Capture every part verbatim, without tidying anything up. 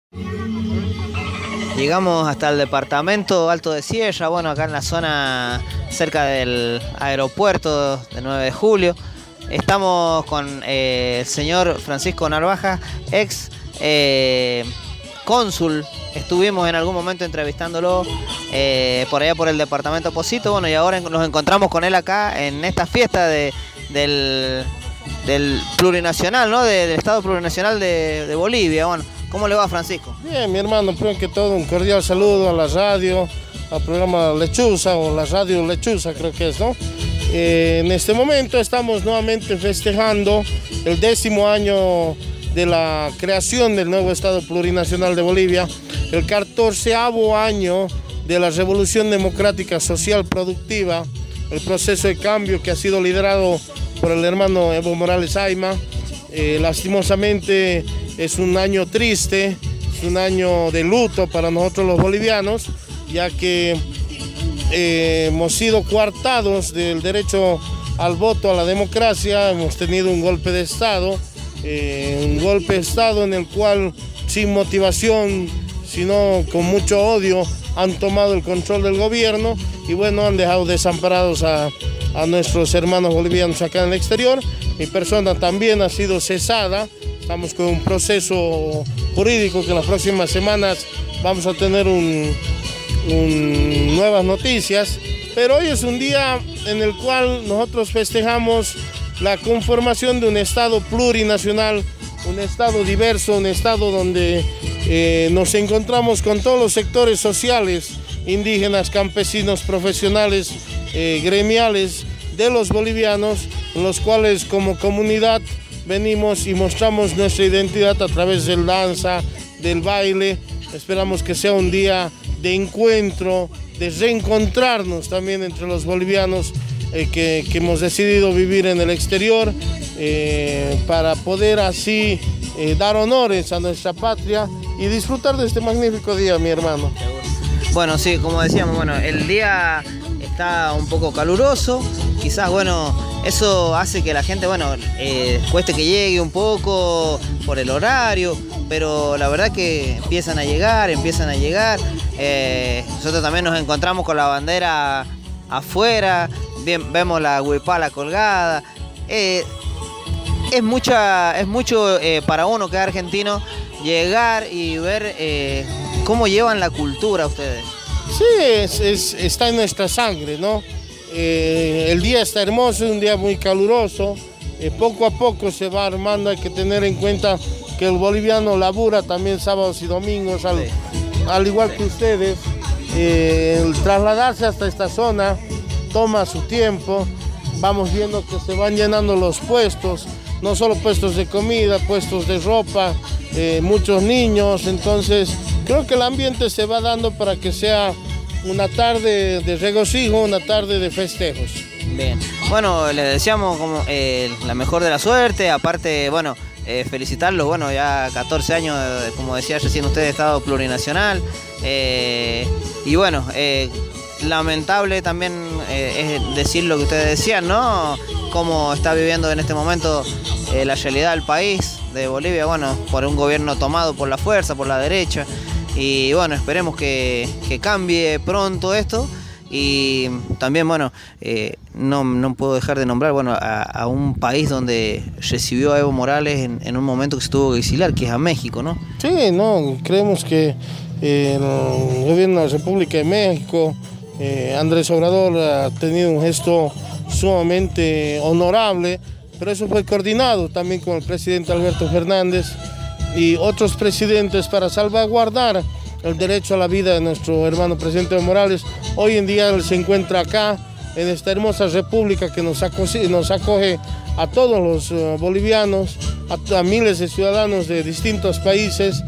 Llegamos hasta el departamento Alto de Sierra, bueno, acá en la zona cerca del aeropuerto de nueve de julio. Estamos con eh, el señor Francisco Narvaja, ex eh, cónsul. Estuvimos en algún momento entrevistándolo eh, por allá por el departamento Pocito, bueno, y ahora nos encontramos con él acá en esta fiesta de, del, del plurinacional, ¿no? De, del Estado plurinacional de, de Bolivia. Bueno, ¿cómo le va, Francisco? Bien, mi hermano, primero que todo un cordial saludo a la radio, al programa Lechuza o la radio Lechuza creo que es, ¿no? Eh, en este momento estamos nuevamente festejando el décimo año de la creación del nuevo Estado plurinacional de Bolivia, el catorceavo año de la Revolución Democrática Social Productiva, el proceso de cambio que ha sido liderado por el hermano Evo Morales Ayma. Eh, lastimosamente es un año triste, es un año de luto para nosotros los bolivianos, ya que eh, hemos sido coartados del derecho al voto, a la democracia, hemos tenido un golpe de Estado, eh, un golpe de Estado en el cual sin motivación, sino con mucho odio, han tomado el control del gobierno y bueno, han dejado desamparados a, a nuestros hermanos bolivianos acá en el exterior. Mi persona también ha sido cesada. Estamos con un proceso jurídico que en las próximas semanas vamos a tener un, un, nuevas noticias, pero hoy es un día en el cual nosotros festejamos la conformación de un Estado plurinacional, un Estado diverso, un Estado donde eh, nos encontramos con todos los sectores sociales, indígenas, campesinos, profesionales, eh, gremiales de los bolivianos, en los cuales como comunidad venimos y mostramos nuestra identidad a través del danza, del baile. Esperamos que sea un día de encuentro, de reencontrarnos también entre los bolivianos eh, que, que hemos decidido vivir en el exterior, eh, para poder así eh, dar honores a nuestra patria y disfrutar de este magnífico día, mi hermano. Bueno, sí, como decíamos, bueno, el día está un poco caluroso, quizás, bueno, eso hace que la gente, bueno, eh, cueste que llegue un poco por el horario, pero la verdad que empiezan a llegar, empiezan a llegar. Eh, nosotros también nos encontramos con la bandera afuera, bien, vemos la huipala colgada. Eh, es, mucha, es mucho eh, para uno que es argentino llegar y ver eh, cómo llevan la cultura ustedes. Sí, es, es, está en nuestra sangre, ¿no? Eh, el día está hermoso, es un día muy caluroso, eh, poco a poco se va armando, hay que tener en cuenta que el boliviano labura también sábados y domingos, al, sí. al igual sí. que ustedes. Eh, el trasladarse hasta esta zona toma su tiempo, vamos viendo que se van llenando los puestos, no solo puestos de comida, puestos de ropa, eh, muchos niños, entonces creo que el ambiente se va dando para que sea una tarde de regocijo, una tarde de festejos. Bien, bueno, les deseamos como, eh, la mejor de la suerte, aparte, bueno, eh, felicitarlos, bueno, ya catorce años, eh, como decía recién usted, de Estado plurinacional, eh, y bueno, eh, lamentable también eh, es decir lo que ustedes decían, ¿no? Cómo está viviendo en este momento eh, la realidad del país, de Bolivia, bueno, por un gobierno tomado por la fuerza, por la derecha. Y bueno, esperemos que, que cambie pronto esto. Y también, bueno, eh, no, no puedo dejar de nombrar, bueno, a, a un país donde recibió a Evo Morales en, en un momento que se tuvo que exiliar, que es a México, ¿no? Sí, no, creemos que eh, el gobierno de la República de México, eh, Andrés Obrador ha tenido un gesto sumamente honorable, pero eso fue coordinado también con el presidente Alberto Fernández y otros presidentes para salvaguardar el derecho a la vida de nuestro hermano presidente Evo Morales. Hoy en día él se encuentra acá, en esta hermosa república que nos acoge, nos acoge a todos los uh, bolivianos, a, a miles de ciudadanos de distintos países.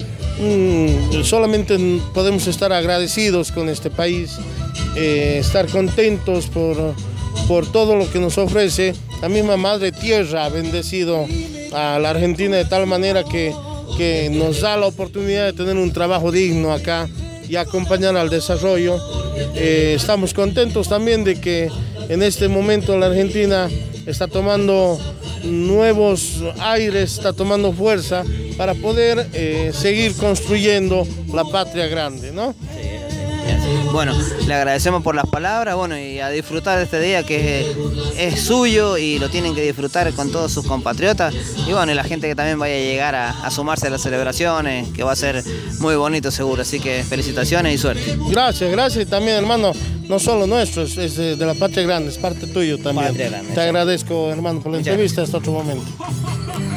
Mm, solamente podemos estar agradecidos con este país, eh, estar contentos por, por todo lo que nos ofrece. La misma Madre Tierra ha bendecido a la Argentina de tal manera que que nos da la oportunidad de tener un trabajo digno acá y acompañar al desarrollo. Eh, estamos contentos también de que en este momento la Argentina está tomando nuevos aires, está tomando fuerza para poder eh, seguir construyendo la patria grande, ¿no? Bueno, le agradecemos por las palabras, bueno, y a disfrutar de este día que es, es suyo y lo tienen que disfrutar con todos sus compatriotas. Y bueno, y la gente que también vaya a llegar a, a sumarse a las celebraciones, que va a ser muy bonito seguro. Así que felicitaciones y suerte. Gracias, gracias. Y también, hermano, no solo nuestro, es, es de la patria grande, es parte tuyo también. Patria grande, Te sí. agradezco, hermano, por la Muchas entrevista. Hasta otro momento.